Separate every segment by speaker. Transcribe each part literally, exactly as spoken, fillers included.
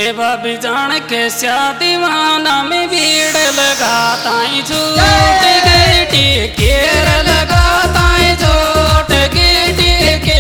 Speaker 1: ए भाभी जान के दीवाना में भीड़ लगाता झूठ गेटी केर लगाता झूठ गेटी के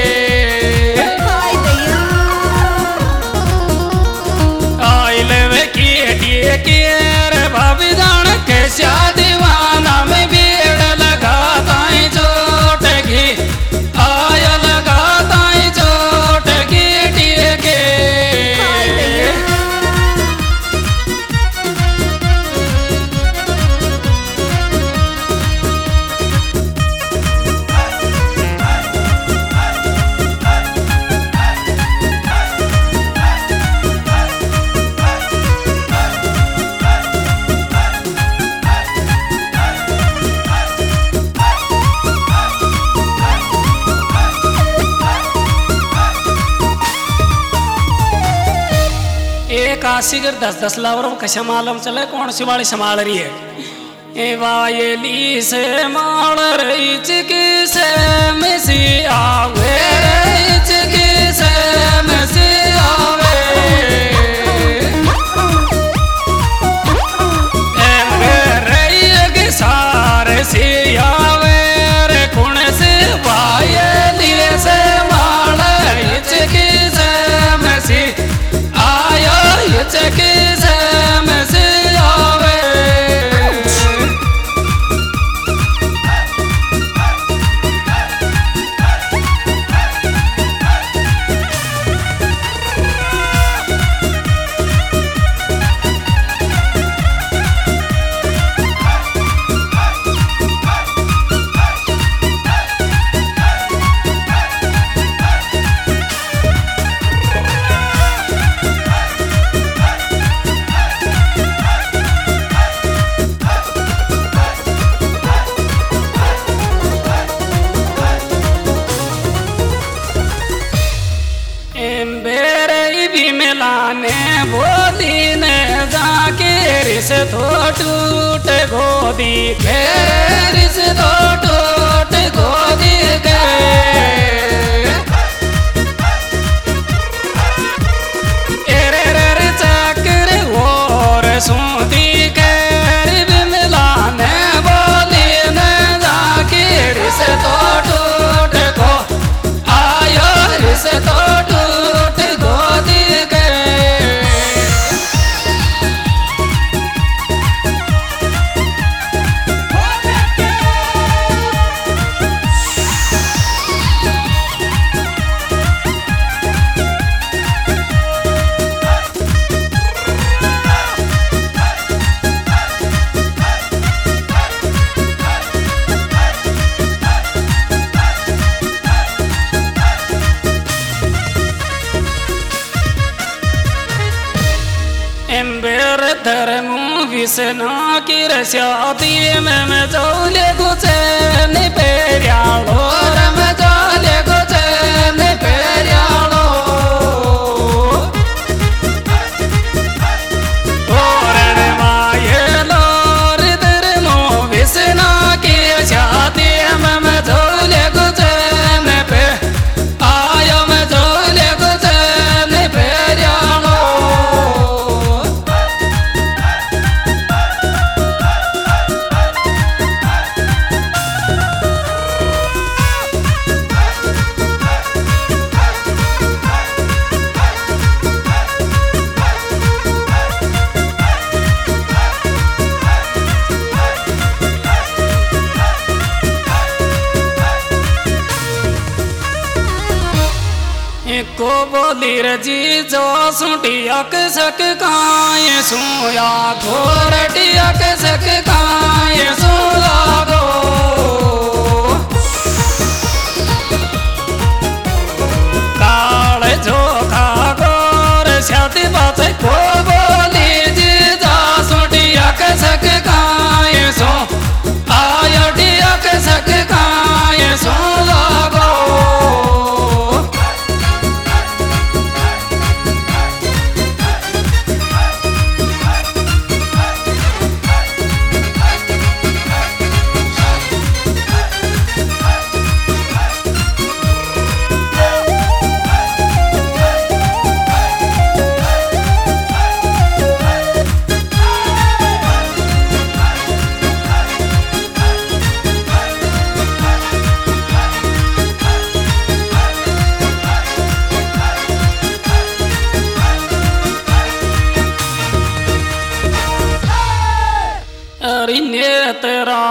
Speaker 1: आइल वे केटी केर भाभी जान के दीवाना में भीड़ लगाता झूठ घी आय लगाता झूठ गेटी के काशीगर दस दस लावर कशा मालूम चले कौन सी वाली संभाल रही है ए वायली से माल रही चिकी से मिसी आवे रही चिकी से मिसी आवे एंगे रही के सारे सी आवे रे कौन से वायली से माल रही चिकी से मिसी चके से मसे आवे मिलाने बोली ने जाके रिस तो टूट गोदी के रिस तो टूट गोदी के एरे रे चक्र और सूदी के मिलाने बोली ने जाके रिस तो टूट गो आयो रिस तो टूट गोदी एम्बेर धर्मू विसना की रस्याती में मैं चौले गुचे ने पेरियालो मैं चौले गुचे ने पेरियालो और माये लोर धर्मू विसना की रस्याती में मैं चौले गुचे ने पे आयो मैं चौले गुचे ने पेरियालो को बोली रजी जो सुटिया के सक काए सोया घोरटिया के सक काए सोया गो काल झोखा गोर छाती बात को बोली जी जो सुटिया के सक काए सो आयोटिया के सक काए सोया गो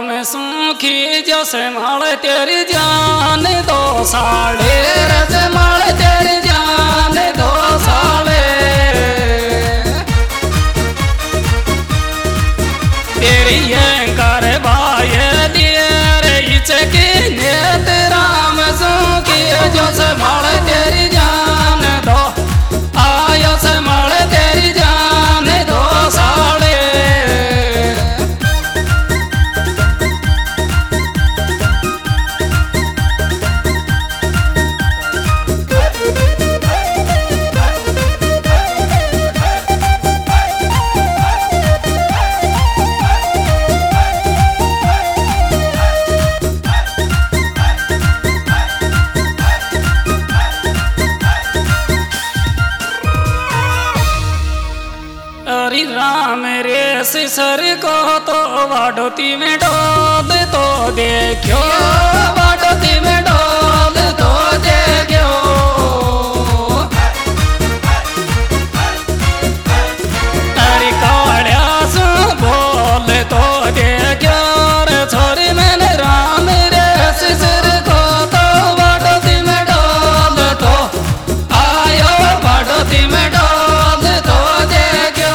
Speaker 1: राम सुखी जो से माल तेरी जान दो साले रज माल तेरी जान दो साले तेरी ये कर भाई दिए रे चकी नेत राम सुखी जो से माल तेरी जान दो आयो से माल तेरी जान दो साले राम रे सर को तो वाडोती में डोल तो देखो वाडोती में डोल तो देखो अरे काढ़ा सो बोल तो देखो रे छोरी मैंने राम रे सर को तो वाडोती में डोल तो आयो वाडोती में डोल तो देखो।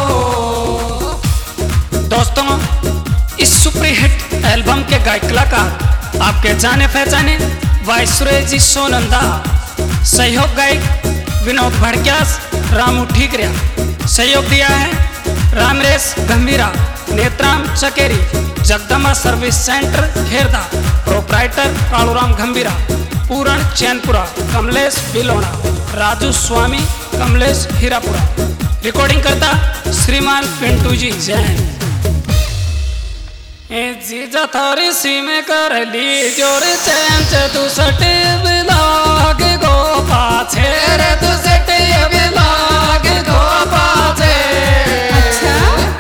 Speaker 1: दोस्तों इस सुपर हिट एल्बम के गायक कलाकार आपके जाने पहचाने वायसुरे जी सोनंदा, सहयोग गायक विनोद भड़क्यास, रामू ठीकरिया, सहयोग दिया है Ramresh Gambhira, Netram Chakeri, Jagdamba service centre Herda, proprietor Kaluram Gambhira, Puran Chainpura, Kamlesh Bilona, Raju Swami, Kamlesh Hirapura, recording करता श्रीमान पिंटू जी जैन। जीजा थारी सी में कर ली जोर चैन तू सटे बिलाग गो पाछे रे तू सटे बिलाग गो पाछे। अच्छा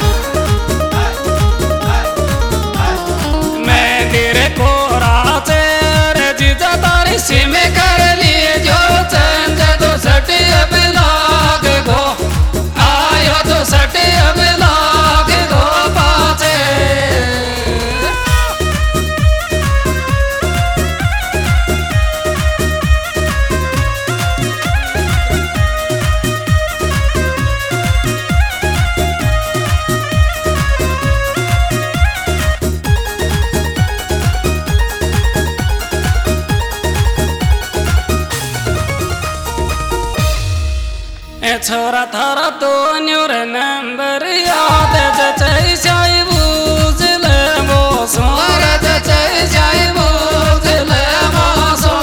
Speaker 1: मैं तेरे को राचे रे जीजा थारी सी में कर ली जोर चैन तू सटे बिलाग गो आयो तू सटे बिलाग गो पाछे। छोरा थारा तो न्यूर नंबर याद जय जाई बूझ ले मोसो जय जाई बूझ ले मोसो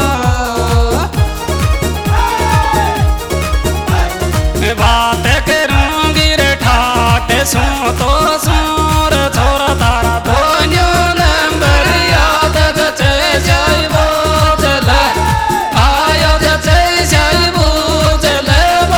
Speaker 1: बात करूंगी रे ठाटे सो तो सूर छोरा थारा तो न्यूर नंबर याद जय जाई बूझ ले आयो जय जाई बूझ ले।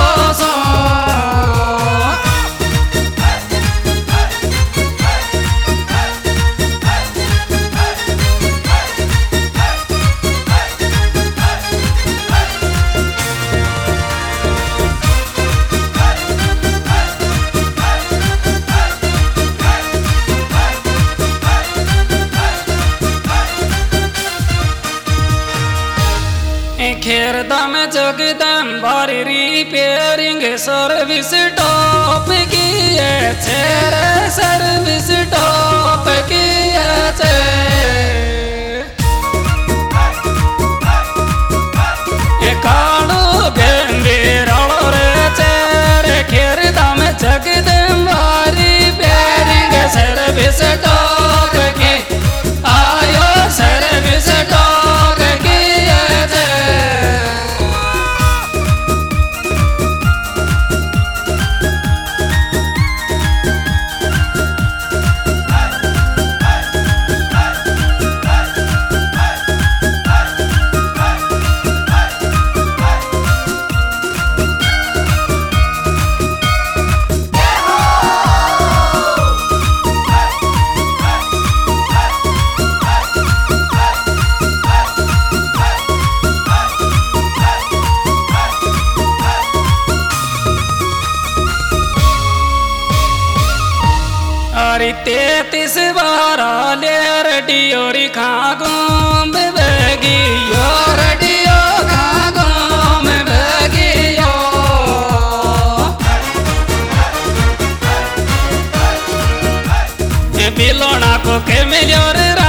Speaker 1: खेरदा में जगदम्बारी रिपेयरिंग सर्विस टॉप की है छे सर्विस टॉप की है छे काड़ो गंभीर रे चेरे खेरदा में जगदम्बारी रिपेयरिंग सर्विस टॉप की आयो सर्विस टॉप की है छे। तेतीस बारा रेडियो री खागो में बगियो रेडियो खागो में बगियो बिलोना को के मिलियो रे